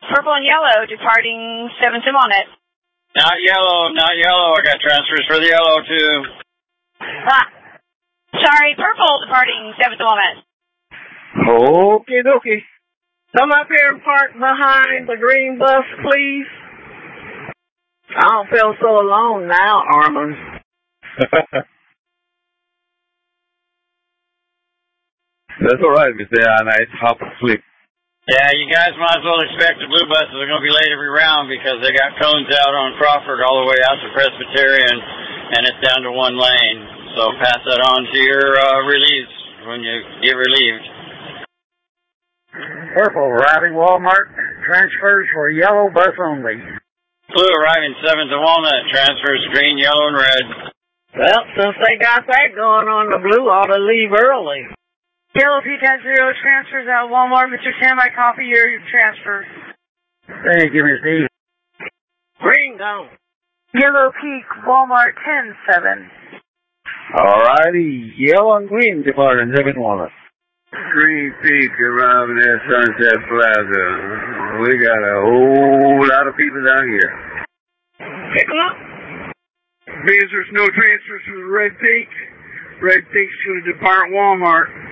Purple and yellow departing 7th and Walnut. Not yellow, not yellow. I got transfers for the yellow, too. Sorry, purple departing 7th and Walnut. Okay, dokie. Come up here and park behind the green bus, please. I don't feel so alone now, Armand. That's all right, Mr. Anna. It's half asleep. Yeah, you guys might as well expect the blue buses are going to be late every round because they got cones out on Crawford all the way out to Presbyterian, and it's down to one lane. So pass that on to your relieves when you get relieved. Purple arriving Walmart. Transfers for yellow bus only. Blue arriving 7th and Walnut. Transfers green, yellow, and red. Well, since they got that going on, the blue ought to leave early. Yellow P-10 transfers out of Walmart. Mr. Standby, copy your transfer. Thank you, Miss D. Green gone. Yellow Peak, Walmart 10-7. All righty. Yellow and green departing 7 Walnut. Green Peak arriving at Sunset Plaza. We got a whole lot of people down here. Pick 'em up. Because there's no transfers to Red Peak. Red Peak's going to depart Walmart.